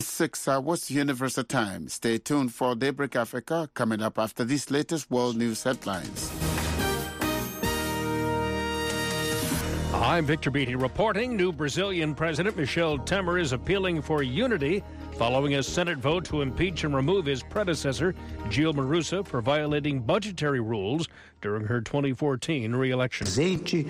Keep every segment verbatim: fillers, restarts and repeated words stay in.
Six hours Universal Time. Stay tuned for Daybreak Africa coming up after these latest world news headlines. I'm Victor Beattie reporting. New Brazilian President Michel Temer is appealing for unity following a Senate vote to impeach and remove his predecessor, Dilma Rousseff, for violating budgetary rules during her twenty fourteen re-election. Mister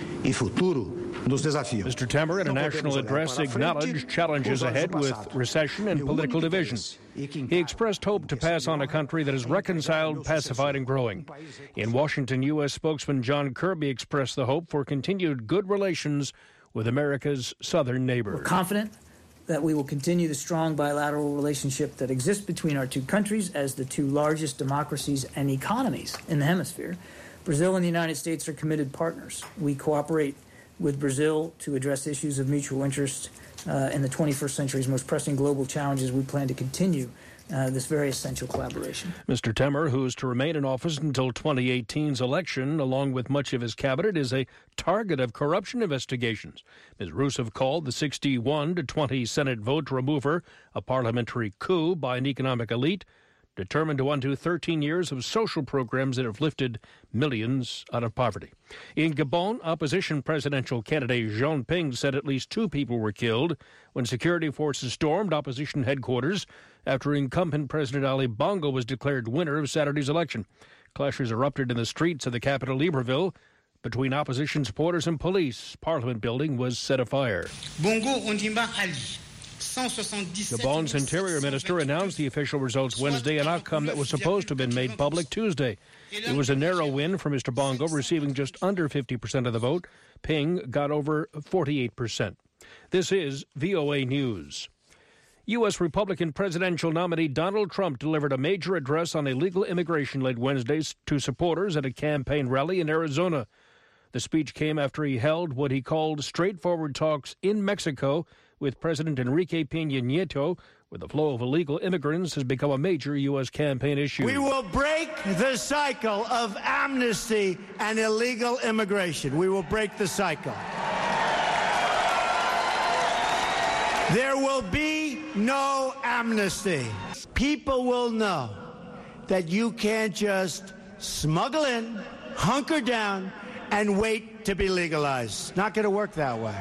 Temer, in a national address, acknowledged challenges ahead with recession and political division. He expressed hope to pass on a country that is reconciled, pacified, and growing. In Washington, U S spokesman John Kirby expressed the hope for continued good relations with America's southern neighbor. We're confident that we will continue the strong bilateral relationship that exists between our two countries as the two largest democracies and economies in the hemisphere. Brazil and the United States are committed partners. We cooperate with Brazil to address issues of mutual interest uh, in the twenty-first century's most pressing global challenges. We plan to continue uh, this very essential collaboration. Mister Temer, who is to remain in office until twenty eighteen's election, along with much of his cabinet, is a target of corruption investigations. Miz Rousseff called the sixty-one to twenty Senate vote to remove her a parliamentary coup by an economic elite determined to undo thirteen years of social programs that have lifted millions out of poverty. In Gabon, opposition presidential candidate Jean Ping said at least two people were killed when security forces stormed opposition headquarters after incumbent President Ali Bongo was declared winner of Saturday's election. Clashes erupted in the streets of the capital, Libreville, between opposition supporters and police. Parliament building was set afire. Bongo Ondimba Ali. Gabon's interior minister announced the official results Wednesday, an outcome that was supposed to have been made public Tuesday. It was a narrow win for Mister Bongo, receiving just under fifty percent of the vote. Ping got over forty-eight percent. This is V O A News. U S Republican presidential nominee Donald Trump delivered a major address on illegal immigration late Wednesday to supporters at a campaign rally in Arizona. The speech came after he held what he called straightforward talks in Mexico with President Enrique Peña Nieto, where the flow of illegal immigrants has become a major U S campaign issue. We will break the cycle of amnesty and illegal immigration. We will break the cycle. There will be no amnesty. People will know that you can't just smuggle in, hunker down, and wait to be legalized. Not going to work that way.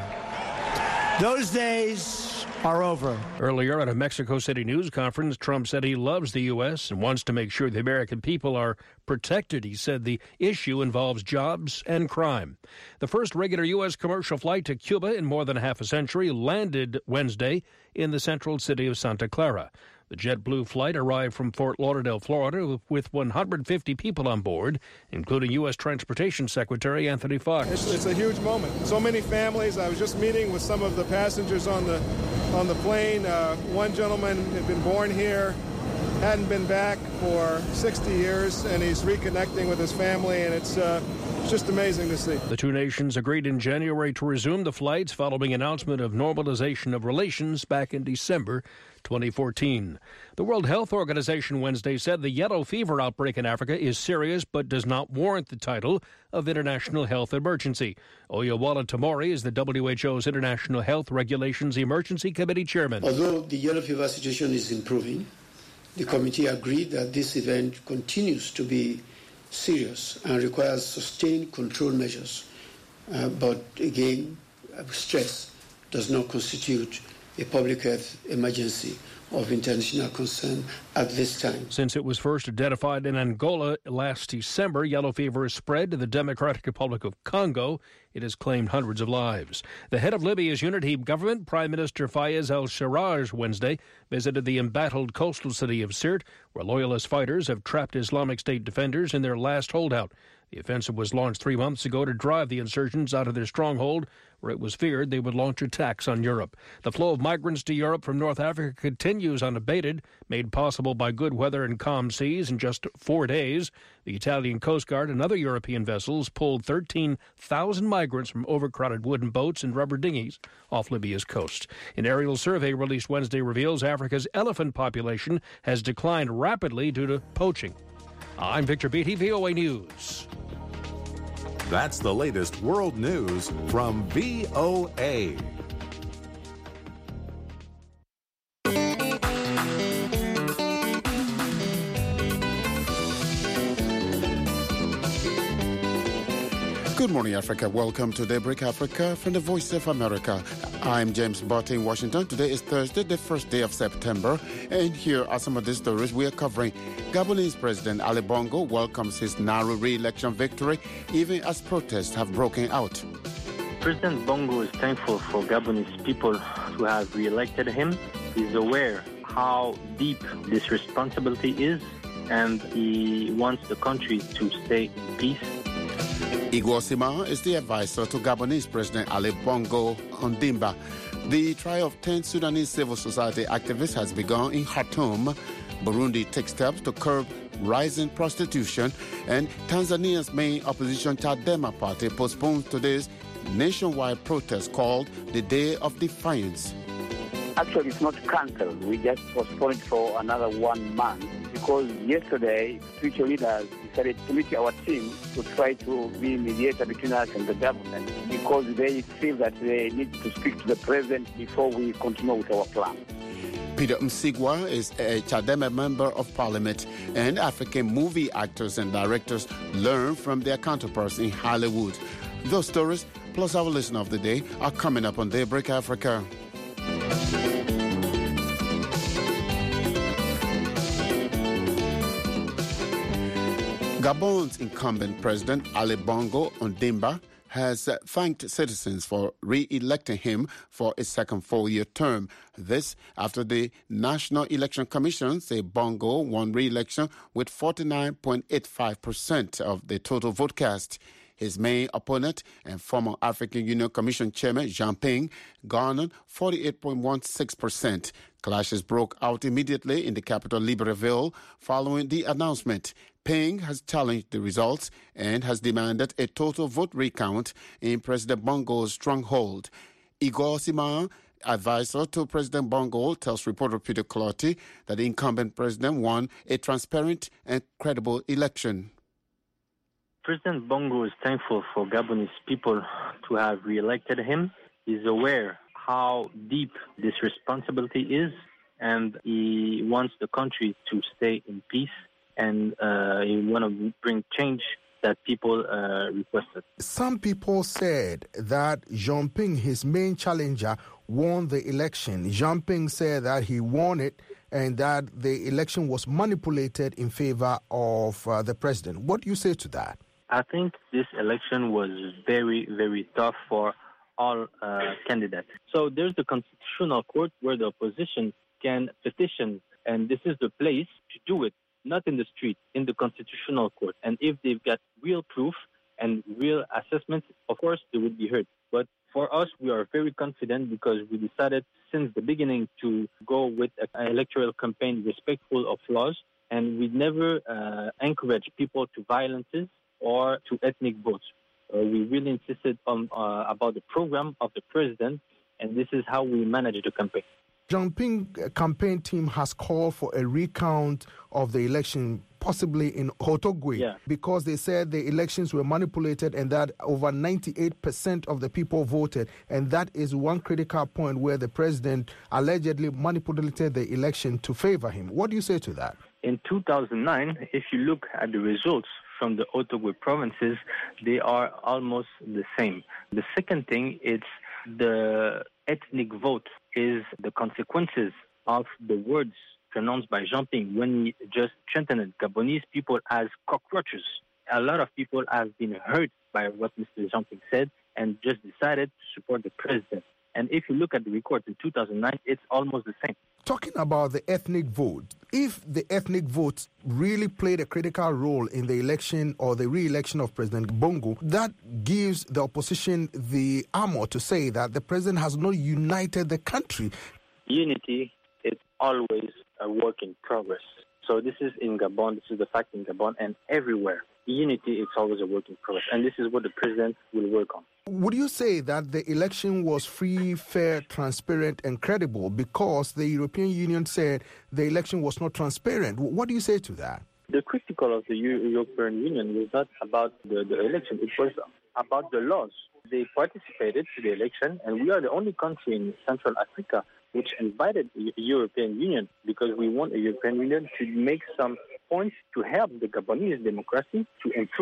Those days are over. Earlier at a Mexico City news conference, Trump said he loves the U S and wants to make sure the American people are protected. He said the issue involves jobs and crime. The first regular U S commercial flight to Cuba in more than half a century landed Wednesday in the central city of Santa Clara. The JetBlue flight arrived from Fort Lauderdale, Florida, with one hundred fifty people on board, including U S Transportation Secretary Anthony Fox. It's, it's a huge moment. So many families. I was just meeting with some of the passengers on the on the plane. Uh, one gentleman had been born here, hadn't been back for sixty years, and he's reconnecting with his family, and it's uh, it's just amazing to see. The two nations agreed in January to resume the flights following announcement of normalization of relations back in December twenty fourteen. The World Health Organization Wednesday said the yellow fever outbreak in Africa is serious but does not warrant the title of international health emergency. Oyewale Tamori is the W H O's International Health Regulations Emergency Committee chairman. Although the yellow fever situation is improving, the committee agreed that this event continues to be serious and requires sustained control measures. Uh, but again, I stress, does not constitute a public health emergency of international concern at this time. Since it was first identified in Angola last December, yellow fever has spread to the Democratic Republic of Congo. It has claimed hundreds of lives. The head of Libya's unity government, Prime Minister Fayez al-Sarraj, Wednesday visited the embattled coastal city of Sirte, where loyalist fighters have trapped Islamic State defenders in their last holdout. The offensive was launched three months ago to drive the insurgents out of their stronghold, where it was feared they would launch attacks on Europe. The flow of migrants to Europe from North Africa continues unabated, made possible by good weather and calm seas. In just four days, the Italian Coast Guard and other European vessels pulled thirteen thousand migrants from overcrowded wooden boats and rubber dinghies off Libya's coast. An aerial survey released Wednesday reveals Africa's elephant population has declined rapidly due to poaching. I'm Victor Beattie, V O A News. That's the latest world news from V O A. Good morning, Africa. Welcome to Daybreak Africa from the Voice of America. I'm James Botte in Washington. Today is Thursday, the first day of September. And here are some of the stories we are covering. Gabonese President Ali Bongo welcomes his narrow re-election victory, even as protests have broken out. President Bongo is thankful for Gabonese people who have re-elected him. He's aware how deep this responsibility is, and he wants the country to stay in peace. Igor Sima is the advisor to Gabonese President Ali Bongo Ondimba. The trial of ten Sudanese civil society activists has begun in Khartoum. Burundi takes steps to curb rising prostitution, and Tanzania's main opposition Chadema party postpones today's nationwide protest called the Day of Defiance. Actually, it's not cancelled. We just postponed it for another one month because yesterday, spiritual leaders decided to meet our team to try to be mediator between us and the government because they feel that they need to speak to the president before we continue with our plan. Peter Msigwa is a Chadema member of parliament, and African movie actors and directors learn from their counterparts in Hollywood. Those stories, plus our listen of the day, are coming up on Daybreak Africa. Gabon's incumbent president, Ali Bongo Ondimba, has uh, thanked citizens for re-electing him for a second four-year term. This after the National Election Commission say Bongo won re-election with forty-nine point eight five percent of the total vote cast. His main opponent and former African Union Commission Chairman Jean Ping garnered forty-eight point one six percent. Clashes broke out immediately in the capital Libreville following the announcement. Ping has challenged the results and has demanded a total vote recount in President Bongo's stronghold. Igor Sima, advisor to President Bongo, tells reporter Peter Clottey that the incumbent president won a transparent and credible election. President Bongo is thankful for Gabonese people to have re-elected him. He's aware how deep this responsibility is, and he wants the country to stay in peace, and uh, he wants to bring change that people uh, requested. Some people said that Jean Ping, his main challenger, won the election. Jean Ping said that he won it and that the election was manipulated in favor of uh, the president. What do you say to that? I think this election was very, very tough for all uh, candidates. So there's the Constitutional Court where the opposition can petition, and this is the place to do it, not in the street, in the Constitutional Court. And if they've got real proof and real assessments, of course, they would be heard. But for us, we are very confident because we decided since the beginning to go with an electoral campaign respectful of laws, and we never uh, encourage people to violences or to ethnic votes. Uh, we really insisted on uh, about the program of the president, and this is how we manage the campaign. Jean Ping campaign team has called for a recount of the election, possibly in Hotogwe, yeah. because they said the elections were manipulated and that over ninety-eight percent of the people voted. And that is one critical point where the president allegedly manipulated the election to favor him. What do you say to that? In two thousand nine, if you look at the results from the Hotogwe provinces, they are almost the same. The second thing is the ethnic vote is the consequences of the words pronounced by Jean Ping when he just threatened Gabonese people as cockroaches. A lot of people have been hurt by what Mister Jean Ping said and just decided to support the president. And if you look at the records in two thousand nine, it's almost the same. Talking about the ethnic vote, if the ethnic vote really played a critical role in the election or the re-election of President Bongo, that gives the opposition the armor to say that the president has not united the country. Unity is always a work in progress. So this is in Gabon, this is the fact in Gabon and everywhere. Unity is always a work in progress, and this is what the president will work on. Would you say that the election was free, fair, transparent, and credible because the European Union said the election was not transparent? What do you say to that? The critical of the European Union was not about the, the election, it was about the laws. They participated to the election, and we are the only country in Central Africa which invited the European Union because we want the European Union to make some points to help the Gabonese democracy to improve.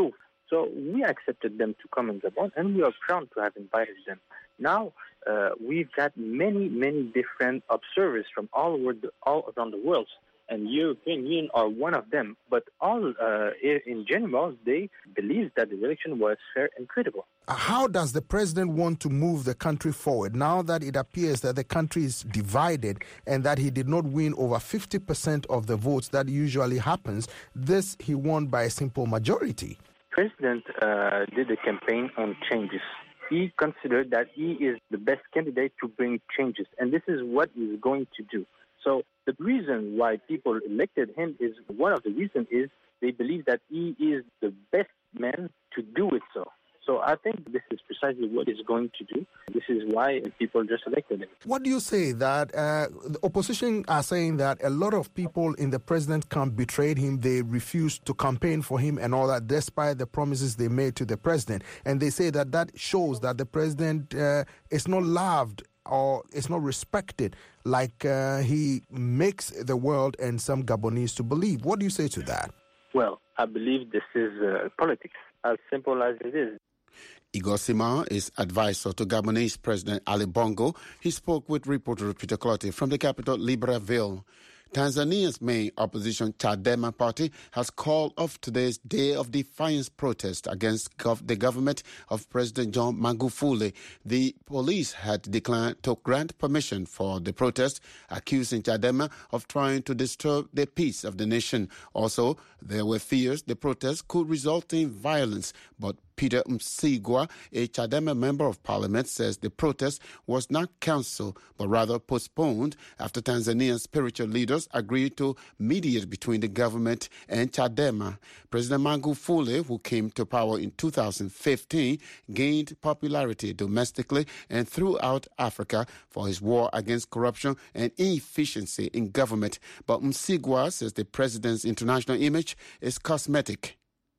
So we accepted them to come in Gabon, and we are proud to have invited them. Now, uh, we've got many, many different observers from all over the, all around the world, and European Union are one of them. But all, uh, in general, they believe that the election was fair and credible. How does the president want to move the country forward now that it appears that the country is divided and that he did not win over fifty percent of the votes that usually happens? This he won by a simple majority. President uh, did a campaign on changes. He considered that he is the best candidate to bring changes, and this is what he's going to do. So the reason why people elected him is, one of the reasons is they believe that he is the best man to do it so. So I think this is precisely what he's going to do. This is why people just elected him. What do you say that uh, the opposition are saying that a lot of people in the president camp betrayed him, they refused to campaign for him and all that, despite the promises they made to the president. And they say that that shows that the president uh, is not loved or is not respected like uh, he makes the world and some Gabonese to believe. What do you say to that? Well, I believe this is uh, politics, as simple as it is. Igor Simar is advisor to Gabonese President Ali Bongo. He spoke with reporter Peter Clottey from the capital, Libreville. Tanzania's main opposition Chadema party has called off today's Day of Defiance protest against gov- the government of President John Magufuli. The police had declined to grant permission for the protest, accusing Chadema of trying to disturb the peace of the nation. Also, there were fears the protest could result in violence, but Peter Msigwa, a Chadema member of parliament, says the protest was not cancelled, but rather postponed after Tanzania's spiritual leaders agreed to mediate between the government and Chadema. President Magufuli, who came to power in two thousand fifteen, gained popularity domestically and throughout Africa for his war against corruption and inefficiency in government. But Msigwa says the president's international image is cosmetic.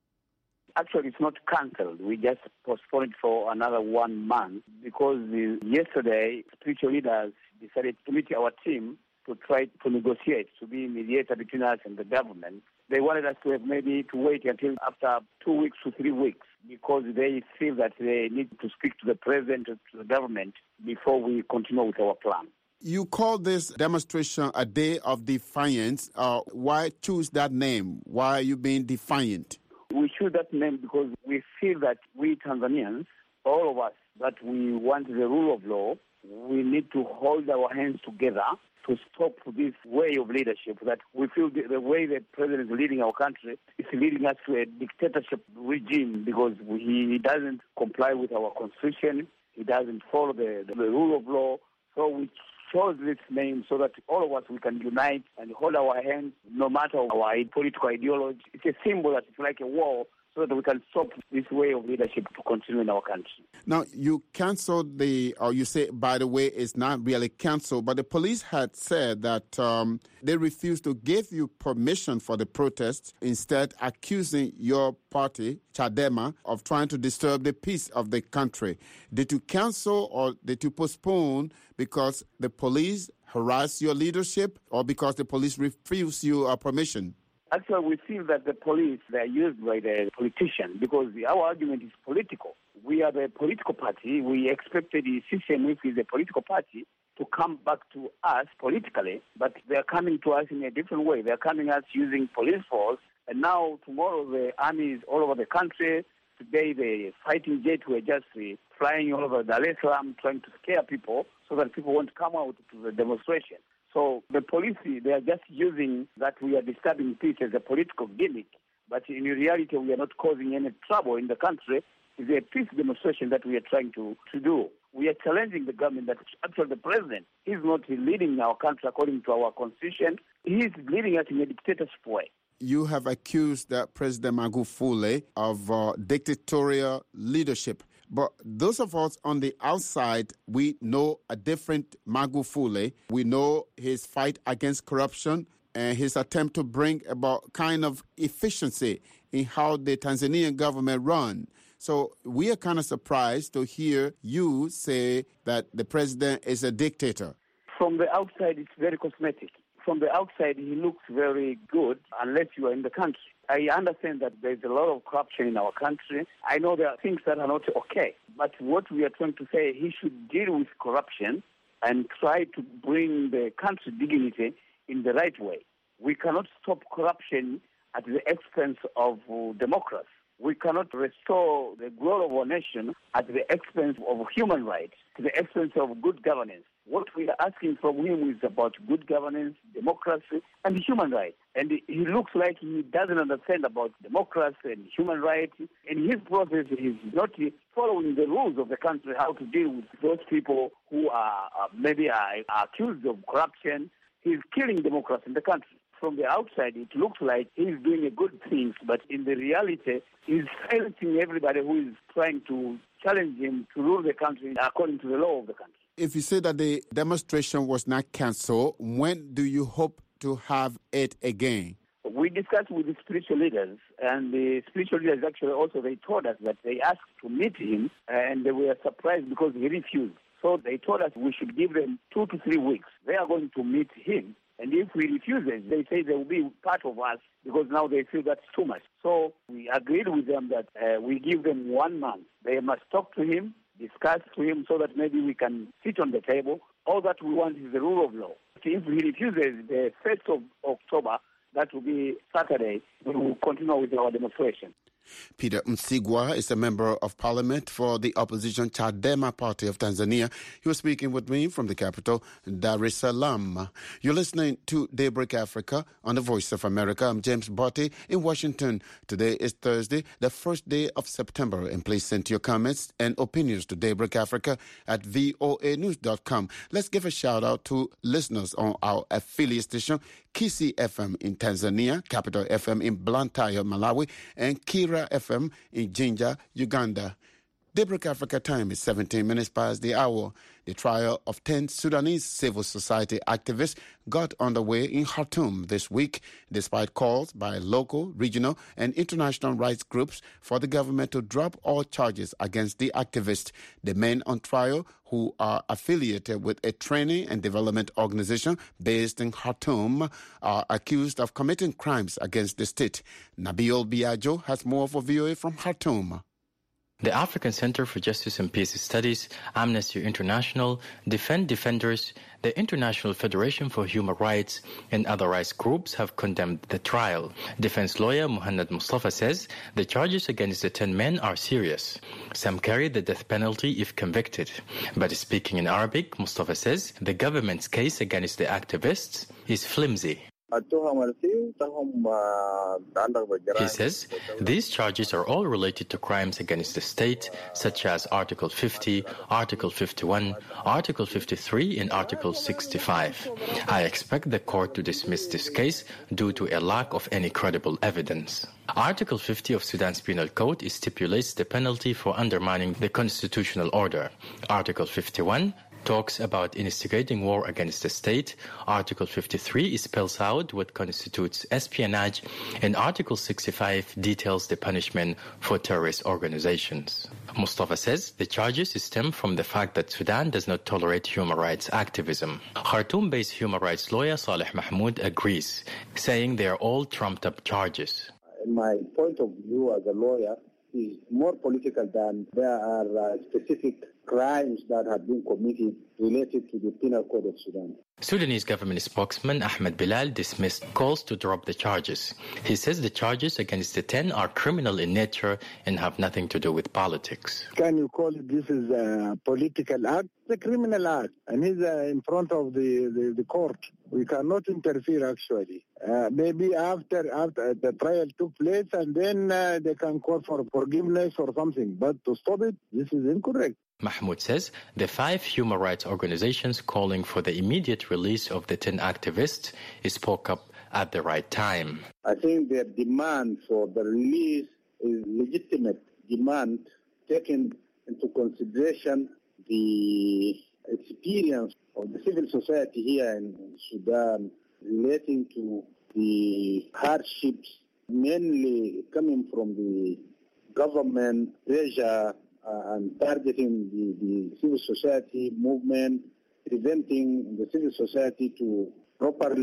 Actually, it's not cancelled. We just postponed it for another one month because the, yesterday, spiritual leaders decided to meet our team to try to negotiate, to be mediator between us and the government. They wanted us to have maybe to wait until after two weeks to three weeks because they feel that they need to speak to the president, to the government, before we continue with our plan. You call this demonstration a day of defiance. Uh, why choose that name? Why are you being defiant? We choose that name because we feel that we Tanzanians, all of us, that we want the rule of law, we need to hold our hands together to stop this way of leadership, that we feel the, the way the president is leading our country is leading us to a dictatorship regime because he doesn't comply with our constitution, he doesn't follow the, the, the rule of law. So we chose this name so that all of us, we can unite and hold our hands no matter our political ideology. It's a symbol that it's like a wall so that we can stop this way of leadership to continue in our country. Now, you canceled the, or you say, by the way, it's not really canceled, but the police had said that um, they refused to give you permission for the protests, instead accusing your party, Chadema, of trying to disturb the peace of the country. Did you cancel or did you postpone because the police harassed your leadership or because the police refused you uh, permission? Actually, we feel that the police, they are used by the politician because our argument is political. We are the political party. We expected the C C M, which is a political party, to come back to us politically, but they are coming to us in a different way. They are coming us using police force, and now tomorrow the army is all over the country. Today the fighting jets were just uh, flying all over Dar es Salaam, trying to scare people so that people won't come out to the demonstration. So the police, they are just using that we are disturbing peace as a political gimmick. But in reality, we are not causing any trouble in the country. It's a peace demonstration that we are trying to, to do. We are challenging the government that actually the president is not leading our country according to our constitution. He is leading us in a dictatorship way. You have accused uh, President Magufuli of uh, dictatorial leadership. But those of us on the outside, we know a different Magufuli. We know his fight against corruption and his attempt to bring about kind of efficiency in how the Tanzanian government run. So we are kind of surprised to hear you say that the president is a dictator. From the outside, it's very cosmetic. From the outside, he looks very good unless you are in the country. I understand that there's a lot of corruption in our country. I know there are things that are not okay. But what we are trying to say, he should deal with corruption and try to bring the country dignity in the right way. We cannot stop corruption at the expense of uh, democracy. We cannot restore the glory of our nation at the expense of human rights, to the expense of good governance. What we are asking from him is about good governance, democracy, and human rights. And he looks like he doesn't understand about democracy and human rights. In his process, he's not following the rules of the country, how to deal with those people who are uh, maybe are, are accused of corruption. He's killing democracy in the country. From the outside, it looks like he's doing a good things, but in the reality, he's silencing everybody who is trying to challenge him to rule the country according to the law of the country. If you say that the demonstration was not cancelled, when do you hope to have it again? We discussed with the spiritual leaders, and the spiritual leaders actually also, they told us that they asked to meet him, and they were surprised because he refused. So they told us we should give them two to three weeks. They are going to meet him. And if he refuses, they say they will be part of us because now they feel that's too much. So we agreed with them that uh, we give them one month. They must talk to him, discuss to him so that maybe we can sit on the table. All that we want is the rule of law. If he refuses the first of October, that will be Saturday, we will continue with our demonstration. Peter Msigwa is a member of parliament for the opposition Chadema Party of Tanzania. He was speaking with me from the capital, Dar es Salaam. You're listening to Daybreak Africa on the Voice of America. I'm James Botti in Washington. Today is Thursday, the first day of September. And please send your comments and opinions to Daybreak Africa at voa news dot com. Let's give a shout out to listeners on our affiliate station, Kisi F M in Tanzania, Capital F M in Blantyre, Malawi, and Kira F M in Jinja, Uganda. Daybreak Africa time is seventeen minutes past the hour. The trial of ten Sudanese civil society activists got underway in Khartoum this week, despite calls by local, regional, and international rights groups for the government to drop all charges against the activists. The men on trial, who are affiliated with a training and development organization based in Khartoum, are accused of committing crimes against the state. Nabil Biagio has more for V O A from Khartoum. The African Center for Justice and Peace Studies, Amnesty International, Defend Defenders, the International Federation for Human Rights, and other rights groups have condemned the trial. Defense lawyer Muhammad Mustafa says the charges against the ten men are serious. Some carry the death penalty if convicted. But speaking in Arabic, Mustafa says the government's case against the activists is flimsy. He says these charges are all related to crimes against the state, such as Article fifty, Article fifty-one, Article fifty-three, and Article sixty-five. I expect the court to dismiss this case due to a lack of any credible evidence. Article fifty of Sudan's Penal Code stipulates the penalty for undermining the constitutional order. Article fifty-one talks about instigating war against the state. Article fifty-three spells out what constitutes espionage, and Article sixty-five details the punishment for terrorist organizations. Mustafa says the charges stem from the fact that Sudan does not tolerate human rights activism. Khartoum-based human rights lawyer Saleh Mahmoud agrees, saying they are all trumped-up charges. My point of view as a lawyer is more political than there are uh, specific crimes that have been committed related to the Penal Code of Sudan. Sudanese government spokesman Ahmed Bilal dismissed calls to drop the charges. He says the charges against the ten are criminal in nature and have nothing to do with politics. Can you call it this is a political act? It's a criminal act, and he's uh, in front of the, the, the court. We cannot interfere, actually. Uh, maybe after after the trial took place, and then uh, they can call for forgiveness or something. But to stop it, this is incorrect. Mahmoud says the five human rights organizations calling for the immediate release of the ten activists spoke up at the right time. I think their demand for the release is legitimate demand, taking into consideration the experience of the civil society here in Sudan relating to the hardships mainly coming from the government pressure Uh, and targeting the, the civil society movement, preventing the civil society to properly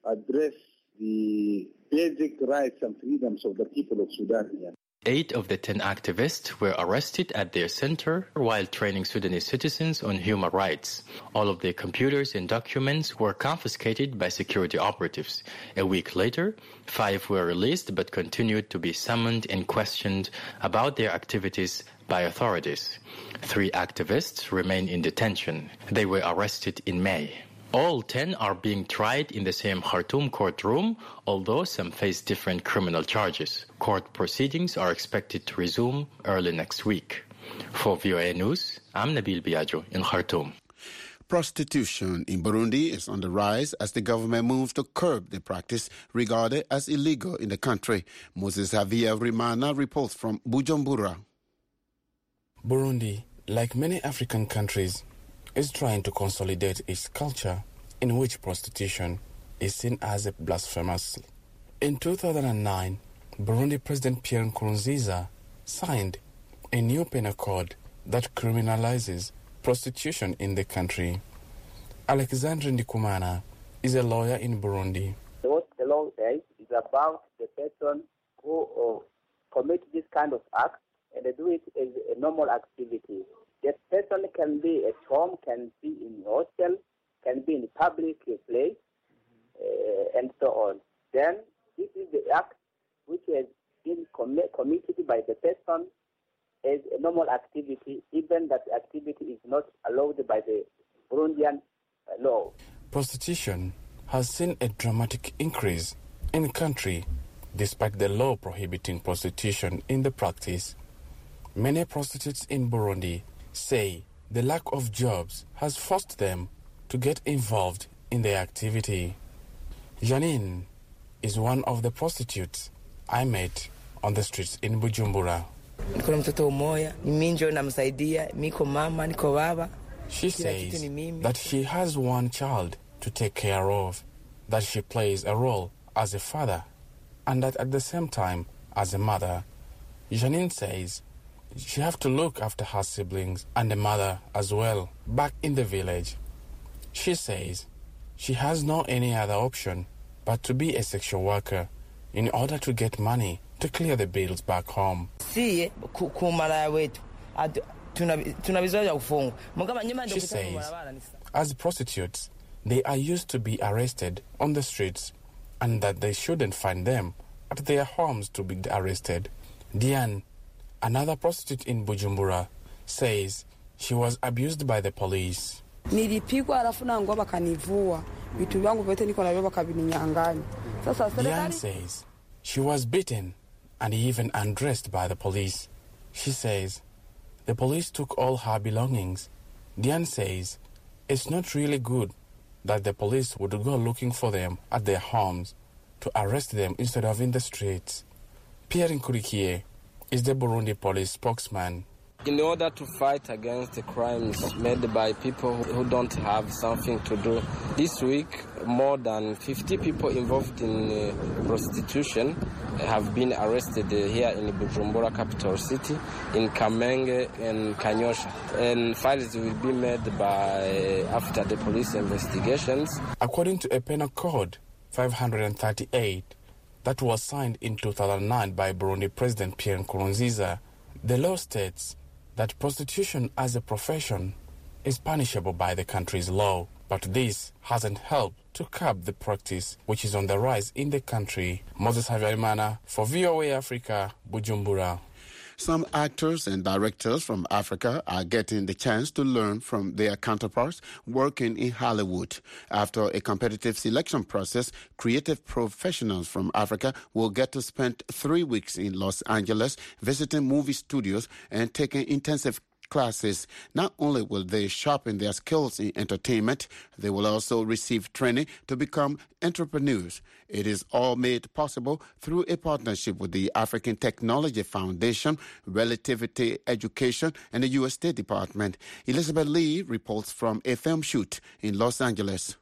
address the basic rights and freedoms of the people of Sudan here. Eight of the ten activists were arrested at their center while training Sudanese citizens on human rights. All of their computers and documents were confiscated by security operatives. A week later, five were released but continued to be summoned and questioned about their activities by authorities. Three activists remain in detention. They were arrested in May. All ten are being tried in the same Khartoum courtroom, although some face different criminal charges. Court proceedings are expected to resume early next week. For V O A News, I'm Nabil Biagio in Khartoum. Prostitution in Burundi is on the rise as the government moves to curb the practice regarded as illegal in the country. Moses Javier Rimana reports from Bujumbura. Burundi, like many African countries, is trying to consolidate its culture in which prostitution is seen as a blasphemous. In two thousand nine, Burundi President Pierre Nkurunziza signed a new penal code that criminalizes prostitution in the country. Alexandre Ndikumana is a lawyer in Burundi. What the law says is about the person who uh, commit this kind of act and they do it as a normal activity. The person can be at home, can be in hostel, can be in public place, uh, and so on. Then this is the act which has been com- committed by the person as a normal activity, even that activity is not allowed by the Burundian uh, law. Prostitution has seen a dramatic increase in the country despite the law prohibiting prostitution in the practice. Many prostitutes in Burundi say the lack of jobs has forced them to get involved in the activity. Janine is one of the prostitutes I met on the streets in Bujumbura. She says that she has one child to take care of, that she plays a role as a father, and that at the same time as a mother. Janine says she have to look after her siblings and the mother as well back in the village. She says she has no any other option but to be a sexual worker in order to get money to clear the bills back home. She says as prostitutes, they are used to be arrested on the streets and that they shouldn't find them at their homes to be arrested. Diane, another prostitute in Bujumbura, says she was abused by the police. Diane says she was beaten and even undressed by the police. She says the police took all her belongings. Diane says it's not really good that the police would go looking for them at their homes to arrest them instead of in the streets. Pierre Nkurikiye is the Burundi police spokesman. In order to fight against the crimes made by people who don't have something to do, this week more than fifty people involved in uh, prostitution have been arrested uh, here in Bujumbura, capital city, in Kamenge and Kanyosha. And files will be made by uh, after the police investigations. According to a penal code five hundred thirty-eight that was signed in two thousand nine by Burundi President Pierre Nkurunziza, the law states that prostitution as a profession is punishable by the country's law. But this hasn't helped to curb the practice, which is on the rise in the country. Moses Havyarimana for V O A Africa, Bujumbura. Some actors and directors from Africa are getting the chance to learn from their counterparts working in Hollywood. After a competitive selection process, creative professionals from Africa will get to spend three weeks in Los Angeles visiting movie studios and taking intensive classes. Not only will they sharpen their skills in entertainment, they will also receive training to become entrepreneurs. It is all made possible through a partnership with the African Technology Foundation, Relativity Education, and the U S State Department. Elizabeth Lee reports from a film shoot in Los Angeles.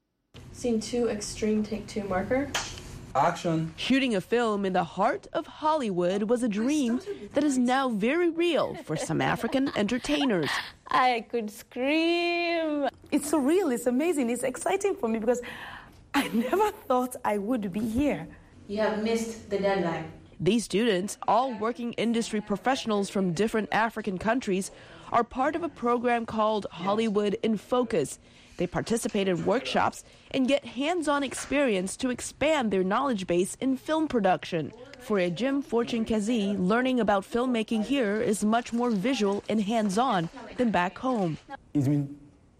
Scene two, extreme, take two, marker. Action. Shooting a film in the heart of Hollywood was a dream that is now very real for some African entertainers. I could scream. It's surreal. It's amazing. It's exciting for me because I never thought I would be here. You have missed the deadline. These students, all working industry professionals from different African countries, are part of a program called Hollywood in Focus. They participate in workshops and get hands-on experience to expand their knowledge base in film production. For a Jim Fortune Kazi, learning about filmmaking here is much more visual and hands-on than back home. It's been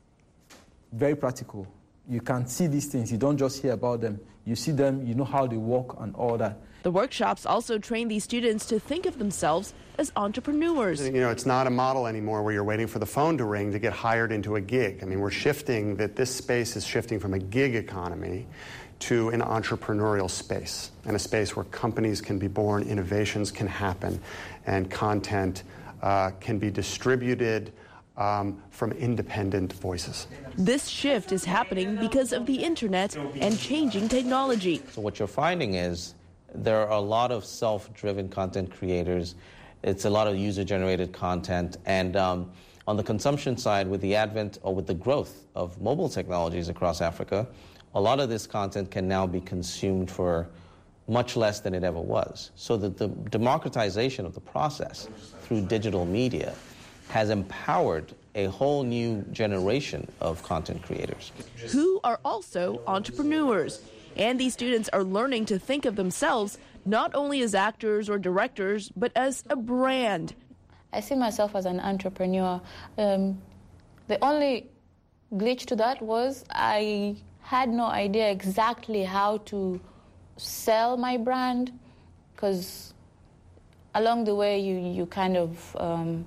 very practical. You can see these things. You don't just hear about them. You see them, you know how they work and all that. The workshops also train these students to think of themselves as entrepreneurs. You know, it's not a model anymore where you're waiting for the phone to ring to get hired into a gig. I mean, we're shifting, that this space is shifting from a gig economy to an entrepreneurial space, and a space where companies can be born, innovations can happen, and content uh, can be distributed um, from independent voices. This shift is happening because of the internet and changing technology. So what you're finding is there are a lot of self-driven content creators. It's a lot of user-generated content. And um, on the consumption side, with the advent or with the growth of mobile technologies across Africa, a lot of this content can now be consumed for much less than it ever was. So that the democratization of the process through digital media has empowered a whole new generation of content creators. Who are also entrepreneurs. And these students are learning to think of themselves not only as actors or directors, but as a brand. I see myself as an entrepreneur. Um, the only glitch to that was I had no idea exactly how to sell my brand, because along the way you, you kind of um,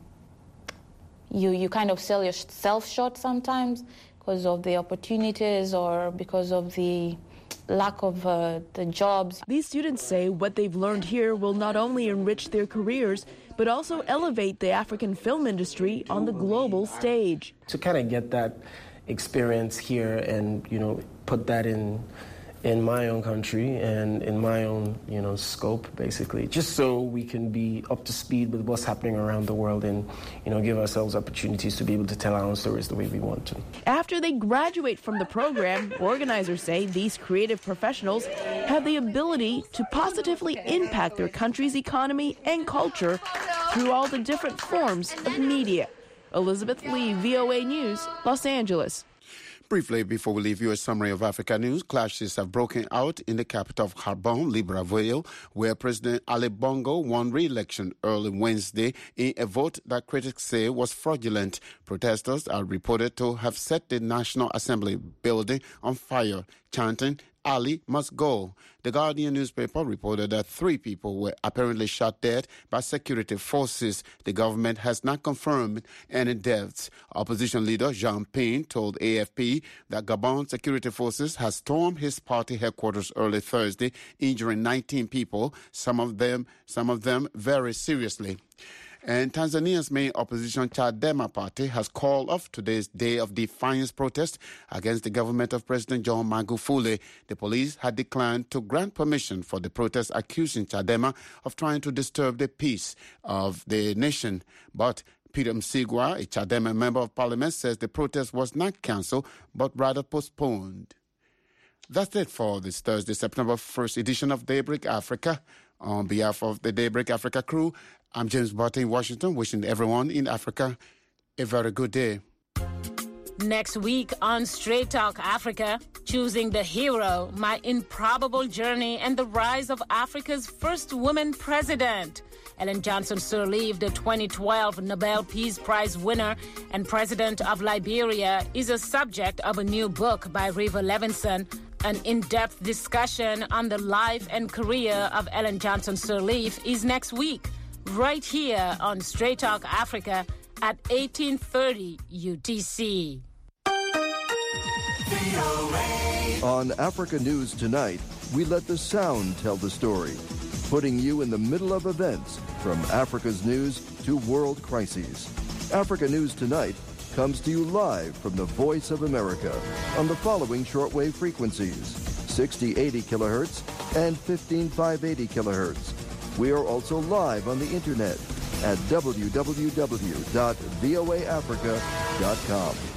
you, you kind of sell yourself short sometimes because of the opportunities or because of the lack of uh, the jobs. These students say what they've learned here will not only enrich their careers, but also elevate the African film industry on the global stage. To kind of get that experience here and, you know, put that in in my own country and in my own, you know, scope, basically, just so we can be up to speed with what's happening around the world and, you know, give ourselves opportunities to be able to tell our own stories the way we want to. After they graduate from the program, organizers say these creative professionals have the ability to positively impact their country's economy and culture through all the different forms of media. Elizabeth Lee, V O A News, Los Angeles. Briefly, before we leave you, a summary of Africa news. Clashes have broken out in the capital of Gabon, Libreville, where President Ali Bongo won re-election early Wednesday in a vote that critics say was fraudulent. Protesters are reported to have set the National Assembly building on fire, chanting, "Ali must go." The Guardian newspaper reported that three people were apparently shot dead by security forces. The government has not confirmed any deaths. Opposition leader Jean Ping told A F P that Gabon security forces has stormed his party headquarters early Thursday, injuring nineteen people, some of them, some of them very seriously. And Tanzania's main opposition Chadema party has called off today's day of defiance protest against the government of President John Magufuli. The police had declined to grant permission for the protest, accusing Chadema of trying to disturb the peace of the nation. But Peter Msigwa, a Chadema member of parliament, says the protest was not cancelled, but rather postponed. That's it for this Thursday, September first edition of Daybreak Africa. On behalf of the Daybreak Africa crew, I'm James Barton in Washington, wishing everyone in Africa a very good day. Next week on Straight Talk Africa, choosing the hero, my improbable journey and the rise of Africa's first woman president. Ellen Johnson Sirleaf, the twenty twelve Nobel Peace Prize winner and president of Liberia, is a subject of a new book by Riva Levinson. An in-depth discussion on the life and career of Ellen Johnson Sirleaf is next week, right here on Straight Talk Africa at eighteen thirty U T C. On Africa News Tonight, we let the sound tell the story, putting you in the middle of events from Africa's news to world crises. Africa News Tonight comes to you live from the Voice of America on the following shortwave frequencies, sixty eighty kilohertz and fifteen five eighty kilohertz. We are also live on the internet at w w w dot v o a africa dot com.